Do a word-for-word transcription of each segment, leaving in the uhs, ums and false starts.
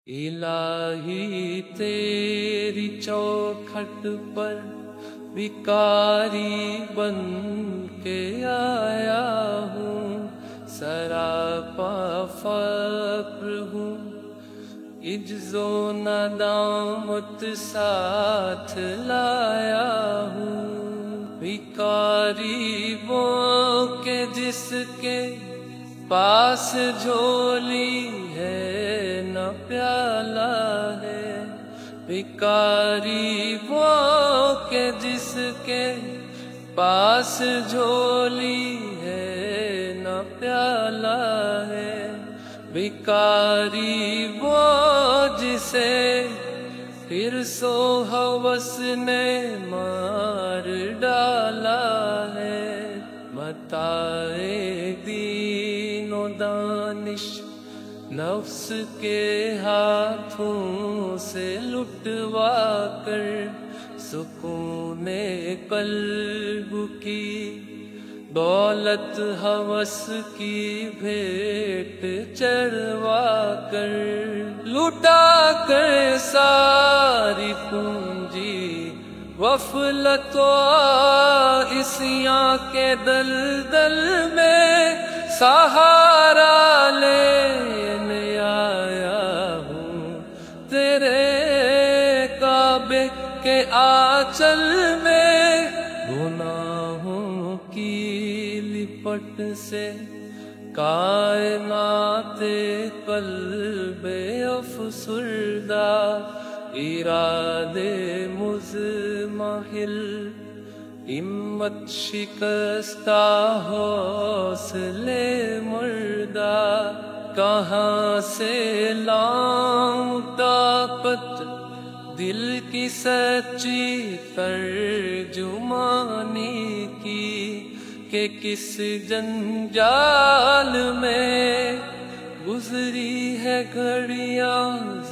الہی تیری چوکھٹ پر بھکاری بن کے آیا ہوں، سراپا فقر ہوں، عجز و ندامت ساتھ لایا ہوں۔ بھکاری وہ کہ جس کے پاس جھولی ہے نہ پیالہ ہے، بھکاری وہ کہ جس کے پاس جھولی ہے نہ پیالہ ہے، بھکاری وہ جسے حرص و ہوس نے مار ڈالا ہے، متاع دین و دانش نفس کے ہاتھوں سے لٹوا کر سکون قلب کی دولت ہوس کی بھیٹ چڑھوا کر، لٹا کر ساری پونجی غفلت و عصیاں کے دلدل میں سہارا لینے آیا ہوں، تیرے کعبے کے آنچل میں گناہوں کی لپٹ سے کائنات قلب افسردہ، ارادے مضمحل ہمت شکستہ حوصلے مردہ، کہاں سے لاؤں طاقت دل کی سچی ترجمانی کی، کہ کس جنجال میں گزری ہے گھڑیاں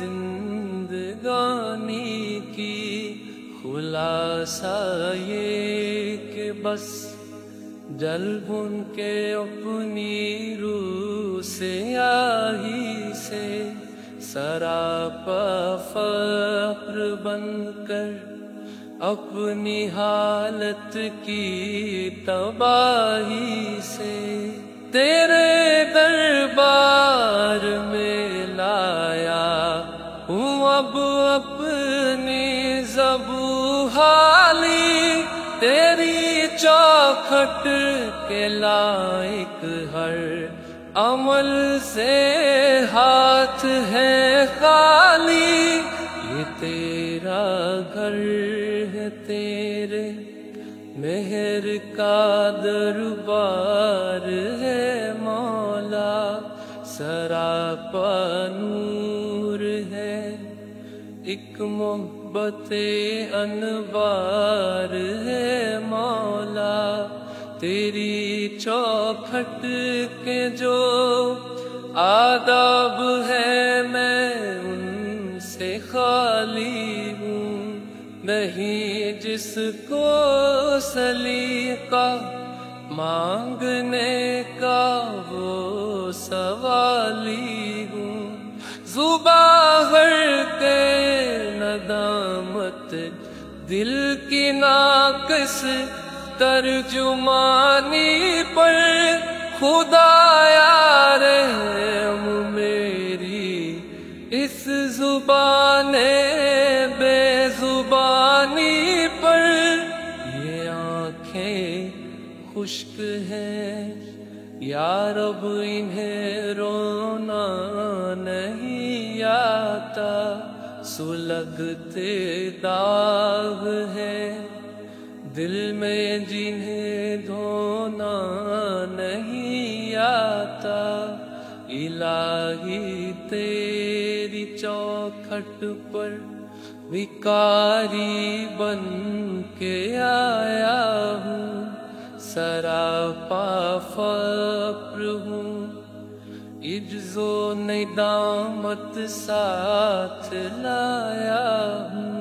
زندگانی کی، خلاصہ یہ کہ بس جلب ان کے اپنی روح سے آہی سے، سراپا فقر بن کر اپنی حالت کی تباہی سے، تیرے دربار میں لایا ہوں اب اپنی ذبح حالی، تیری چوکھٹ کے لائق ہر عمل سے ہاتھ ہے خالی، یہ تیرا گھر ہے، تیرے مہر کا دربار ہے مولا، سراپا نور ہے، ایک محبت انوار ہے مولا، تیری چوکھٹ کے جو آداب ہے میں ان سے خالی ہوں، نہیں جس کو سلیقہ مانگنے کا وہ سوالی ہوں، زباں بھر کے ندامت دل کی ناقص ترجمانی پر، خدایا رحم میری اس زبان بے زبانی پر، یہ آنکھیں خشک ہیں یا رب انہیں رونا نہیں آتا، سلگتے داغ ہے دل میں جنہیں دھونا نہیں آتا، الہی تیری چوکھٹ پر بھکاری بن کے آیا ہوں، سراپا فقر ہوں، عجز و ندامت ساتھ لایا ہوں۔